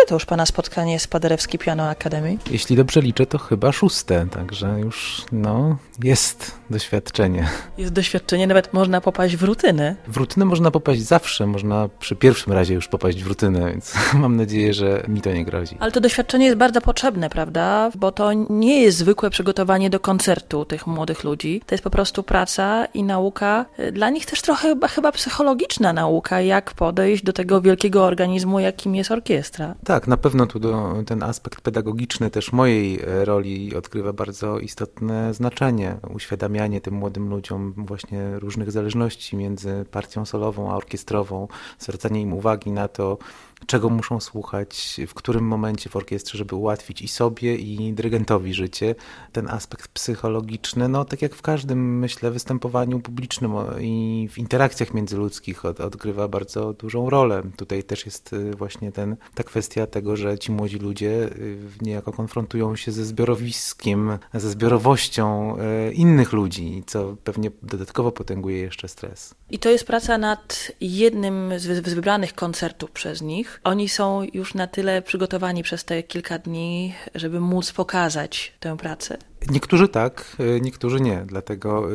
to już pana spotkanie z Paderewski Piano Academy? Jeśli dobrze liczę, to chyba 6, także już jest doświadczenie. Jest doświadczenie, nawet można popaść w rutynę. W rutynę można popaść zawsze, można przy pierwszym razie już popaść w rutynę, więc mam nadzieję, że mi to nie grozi. Ale to doświadczenie jest bardzo potrzebne, prawda? Bo to nie jest zwykłe przygotowanie do koncertu tych młodych ludzi. To jest po prostu praca i nauka. Dla nich też trochę chyba psychologiczna nauka, jak podejść do tego wielkiego organizmu, jakim jest orkiestra. Tak, na pewno tu ten aspekt pedagogiczny też mojej roli odgrywa bardzo istotne znaczenie. Uświadamianie tym młodym ludziom właśnie różnych zależności między partią solową a orkiestrową, zwracanie im uwagi na to, czego muszą słuchać, w którym momencie w orkiestrze, żeby ułatwić i sobie, i dyrygentowi życie. Ten aspekt psychologiczny, tak jak w każdym, myślę, występowaniu publicznym i w interakcjach międzyludzkich odgrywa bardzo dużą rolę. Tutaj też jest właśnie ta kwestia tego, że ci młodzi ludzie niejako konfrontują się ze zbiorowiskiem, ze zbiorowością innych ludzi, co pewnie dodatkowo potęguje jeszcze stres. I to jest praca nad jednym z wybranych koncertów przez nich. Oni są już na tyle przygotowani przez te kilka dni, żeby móc pokazać tę pracę. Niektórzy tak, niektórzy nie, dlatego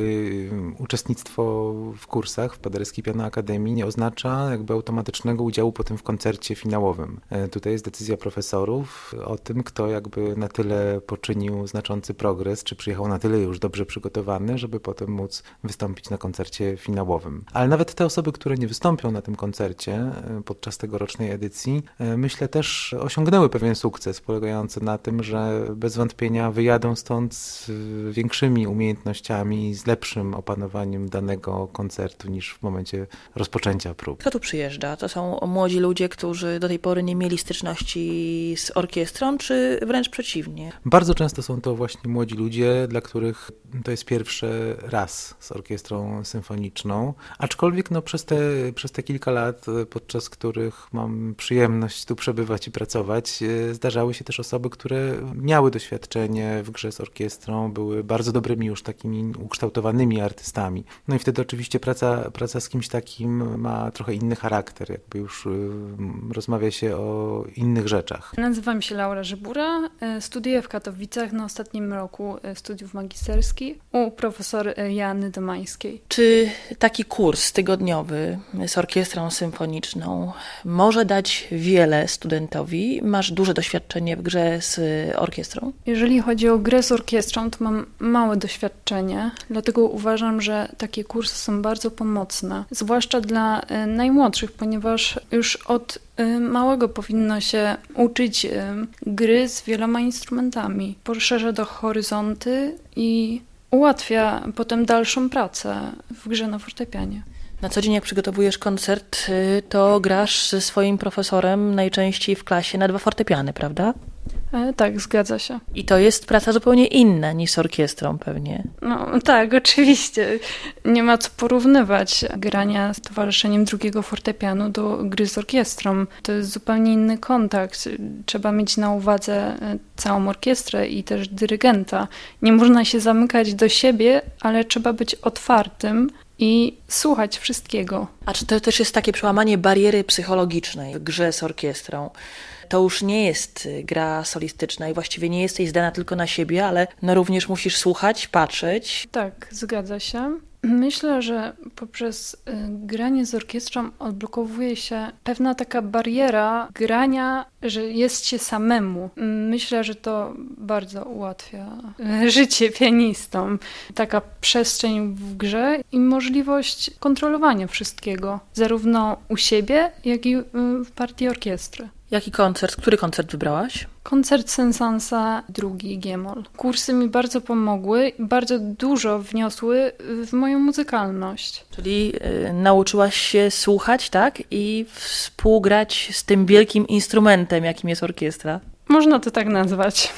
uczestnictwo w kursach w Paderewskiej Piano Akademii nie oznacza jakby automatycznego udziału potem w koncercie finałowym. Tutaj jest decyzja profesorów o tym, kto jakby na tyle poczynił znaczący progres, czy przyjechał na tyle już dobrze przygotowany, żeby potem móc wystąpić na koncercie finałowym. Ale nawet te osoby, które nie wystąpią na tym koncercie podczas tegorocznej edycji, myślę też osiągnęły pewien sukces polegający na tym, że bez wątpienia wyjadą stąd z większymi umiejętnościami, z lepszym opanowaniem danego koncertu niż w momencie rozpoczęcia prób. Kto tu przyjeżdża? To są młodzi ludzie, którzy do tej pory nie mieli styczności z orkiestrą, czy wręcz przeciwnie? Bardzo często są to właśnie młodzi ludzie, dla których to jest pierwszy raz z orkiestrą symfoniczną, aczkolwiek przez te kilka lat, podczas których mam przyjemność tu przebywać i pracować, zdarzały się też osoby, które miały doświadczenie w grze z orkiestrą, były bardzo dobrymi już takimi ukształtowanymi artystami. I wtedy oczywiście praca z kimś takim ma trochę inny charakter, jakby już rozmawia się o innych rzeczach. Nazywam się Laura Żybura, studiuję w Katowicach na ostatnim roku studiów magisterskich u profesor Joanny Domańskiej. Czy taki kurs tygodniowy z orkiestrą symfoniczną może dać wiele studentowi? Masz duże doświadczenie w grze z orkiestrą? Jeżeli chodzi o grę z orkiestrą, to mam małe doświadczenie, dlatego uważam, że takie kursy są bardzo pomocne, zwłaszcza dla najmłodszych, ponieważ już od małego powinno się uczyć gry z wieloma instrumentami. Poszerza to horyzonty i ułatwia potem dalszą pracę w grze na fortepianie. Na co dzień jak przygotowujesz koncert, to grasz ze swoim profesorem najczęściej w klasie na 2 fortepiany, prawda? Tak, zgadza się. I to jest praca zupełnie inna niż z orkiestrą pewnie. Tak, oczywiście. Nie ma co porównywać grania z towarzyszeniem drugiego fortepianu do gry z orkiestrą. To jest zupełnie inny kontakt. Trzeba mieć na uwadze całą orkiestrę i też dyrygenta. Nie można się zamykać do siebie, ale trzeba być otwartym i słuchać wszystkiego. A czy to też jest takie przełamanie bariery psychologicznej w grze z orkiestrą? To już nie jest gra solistyczna i właściwie nie jesteś zdana tylko na siebie, ale również musisz słuchać, patrzeć. Tak, zgadza się. Myślę, że poprzez granie z orkiestrą odblokowuje się pewna taka bariera grania, że jest się samemu. Myślę, że to bardzo ułatwia życie pianistom. Taka przestrzeń w grze i możliwość kontrolowania wszystkiego, zarówno u siebie, jak i w partii orkiestry. Który koncert wybrałaś? Koncert Saint-Saënsa, drugi G-moll. Kursy mi bardzo pomogły i bardzo dużo wniosły w moją muzykalność. Czyli nauczyłaś się słuchać, tak? I współgrać z tym wielkim instrumentem, jakim jest orkiestra. Można to tak nazwać.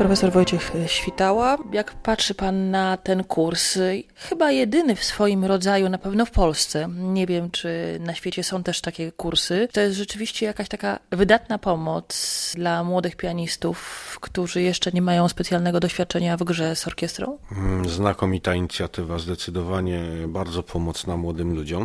Profesor Wojciech Świtała, jak patrzy pan na ten kurs, chyba jedyny w swoim rodzaju, na pewno w Polsce, nie wiem czy na świecie są też takie kursy, to jest rzeczywiście jakaś taka wydatna pomoc dla młodych pianistów, którzy jeszcze nie mają specjalnego doświadczenia w grze z orkiestrą? Znakomita inicjatywa, zdecydowanie bardzo pomocna młodym ludziom.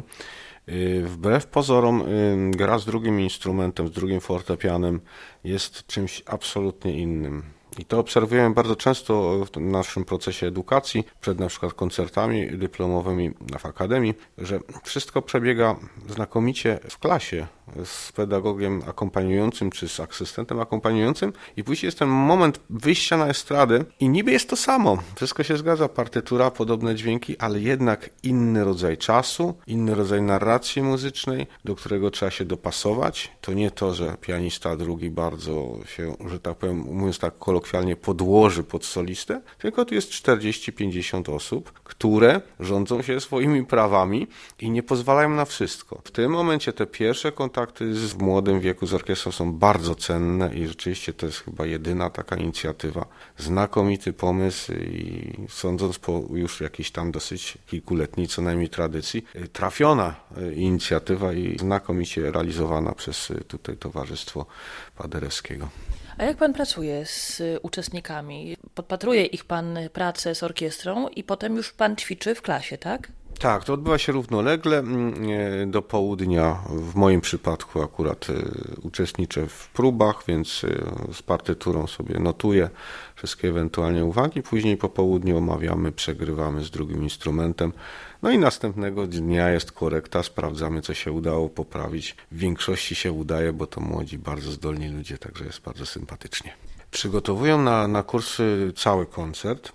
Wbrew pozorom gra z drugim instrumentem, z drugim fortepianem jest czymś absolutnie innym. I to obserwujemy bardzo często w naszym procesie edukacji, przed na przykład koncertami dyplomowymi w akademii, że wszystko przebiega znakomicie w klasie z pedagogiem akompaniującym czy z asystentem akompaniującym i później jest ten moment wyjścia na estradę i niby jest to samo. Wszystko się zgadza, partytura, podobne dźwięki, ale jednak inny rodzaj czasu, inny rodzaj narracji muzycznej, do którego trzeba się dopasować. To nie to, że pianista drugi bardzo się, że tak powiem, mówiąc tak kolokwialnie, podłoży pod solistę, tylko tu jest 40-50 osób, które rządzą się swoimi prawami i nie pozwalają na wszystko. W tym momencie te pierwsze kontakty w młodym wieku z orkiestrą są bardzo cenne i rzeczywiście to jest chyba jedyna taka inicjatywa. Znakomity pomysł i sądząc po już jakiejś tam dosyć kilkuletniej co najmniej tradycji, trafiona inicjatywa i znakomicie realizowana przez tutaj Towarzystwo Paderewskiego. A jak pan pracuje z uczestnikami? Podpatruje ich pan pracę z orkiestrą i potem już pan ćwiczy w klasie, tak? Tak, to odbywa się równolegle do południa. W moim przypadku akurat uczestniczę w próbach, więc z partyturą sobie notuję wszystkie ewentualnie uwagi. Później po południu omawiamy, przegrywamy z drugim instrumentem. No i następnego dnia jest korekta, sprawdzamy, co się udało poprawić. W większości się udaje, bo to młodzi, bardzo zdolni ludzie, także jest bardzo sympatycznie. Przygotowują na kursy cały koncert.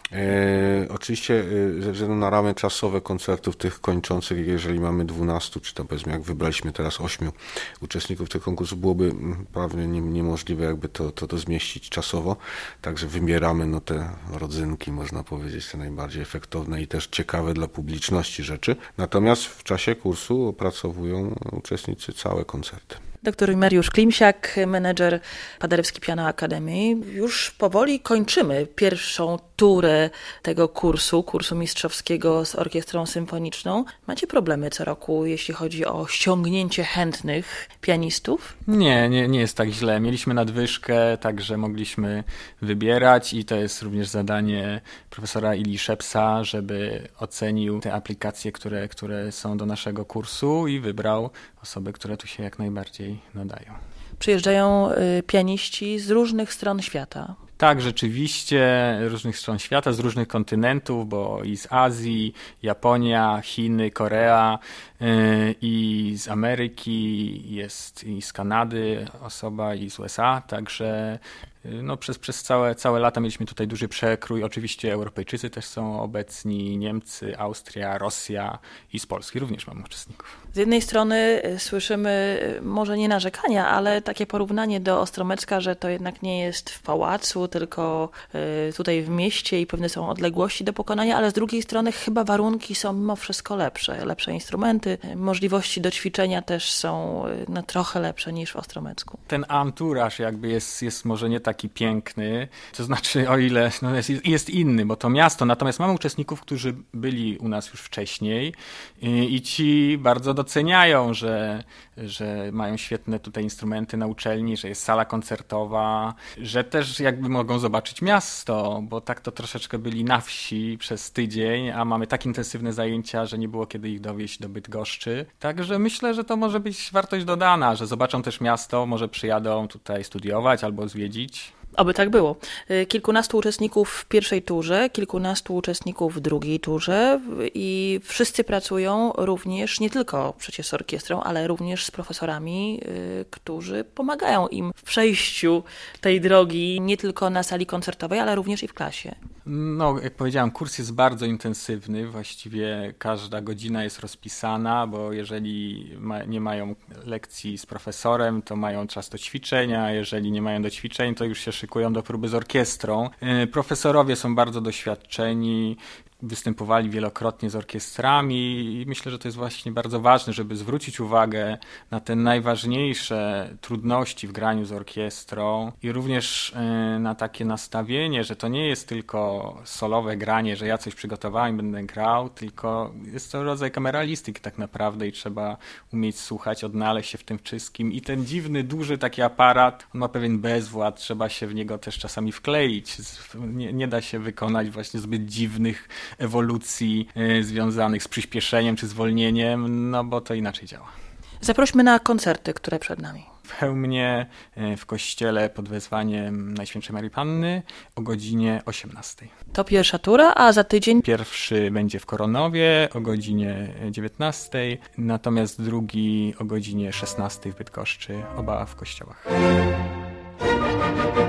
Oczywiście ze względu na ramy czasowe koncertów tych kończących, jeżeli mamy 12, czy tam powiedzmy jak wybraliśmy teraz 8 uczestników tych konkursów, byłoby prawie niemożliwe jakby to zmieścić czasowo, także wybieramy te rodzynki, można powiedzieć, te najbardziej efektowne i też ciekawe dla publiczności rzeczy, natomiast w czasie kursu opracowują uczestnicy całe koncerty. Doktor Mariusz Klimsiak, menedżer Paderewski Piano Academy. Już powoli kończymy pierwszą turę tego kursu mistrzowskiego z orkiestrą symfoniczną. Macie problemy co roku, jeśli chodzi o ściągnięcie chętnych pianistów? Nie jest tak źle. Mieliśmy nadwyżkę, także mogliśmy wybierać i to jest również zadanie profesora Ili Szepsa, żeby ocenił te aplikacje, które są do naszego kursu i wybrał osoby, które tu się jak najbardziej nadają. Przyjeżdżają pianiści z różnych stron świata. Tak, rzeczywiście, różnych stron świata, z różnych kontynentów, bo i z Azji, Japonia, Chiny, Korea i z Ameryki, jest i z Kanady osoba i z USA, także przez całe lata mieliśmy tutaj duży przekrój. Oczywiście Europejczycy też są obecni, Niemcy, Austria, Rosja i z Polski również mamy uczestników. Z jednej strony słyszymy może nie narzekania, ale takie porównanie do Ostromecka, że to jednak nie jest w pałacu, tylko tutaj w mieście i pewne są odległości do pokonania, ale z drugiej strony chyba warunki są mimo wszystko lepsze. Lepsze instrumenty, możliwości do ćwiczenia też są trochę lepsze niż w Ostromecku. Ten anturaż jakby jest może nie taki piękny, to znaczy o ile jest inny, bo to miasto, natomiast mamy uczestników, którzy byli u nas już wcześniej i ci bardzo doceniają, że mają świetne tutaj instrumenty na uczelni, że jest sala koncertowa, że też jakby mogą zobaczyć miasto, bo tak to troszeczkę byli na wsi przez tydzień, a mamy tak intensywne zajęcia, że nie było kiedy ich dowieźć do Bydgoszczy. Także myślę, że to może być wartość dodana, że zobaczą też miasto, może przyjadą tutaj studiować albo zwiedzić. Oby tak było. Kilkunastu uczestników w pierwszej turze, kilkunastu uczestników w drugiej turze i wszyscy pracują również nie tylko przecież z orkiestrą, ale również z profesorami, którzy pomagają im w przejściu tej drogi nie tylko na sali koncertowej, ale również i w klasie. Jak powiedziałem, kurs jest bardzo intensywny, właściwie każda godzina jest rozpisana, bo jeżeli nie mają lekcji z profesorem, to mają czas do ćwiczenia, jeżeli nie mają do ćwiczeń, to już się szykują do próby z orkiestrą. Profesorowie są bardzo doświadczeni, występowali wielokrotnie z orkiestrami i myślę, że to jest właśnie bardzo ważne, żeby zwrócić uwagę na te najważniejsze trudności w graniu z orkiestrą i również na takie nastawienie, że to nie jest tylko solowe granie, że ja coś przygotowałem, będę grał, tylko jest to rodzaj kameralistyki tak naprawdę i trzeba umieć słuchać, odnaleźć się w tym wszystkim i ten dziwny, duży taki aparat, on ma pewien bezwład, trzeba się w niego też czasami wkleić. Nie da się wykonać właśnie zbyt dziwnych ewolucji związanych z przyspieszeniem czy zwolnieniem, no bo to inaczej działa. Zaprośmy na koncerty, które przed nami. W Chełmie, w kościele pod wezwaniem Najświętszej Marii Panny o godzinie 18. To pierwsza tura, a za tydzień? Pierwszy będzie w Koronowie o godzinie 19, natomiast drugi o godzinie 16 w Bydgoszczy, oba w kościołach.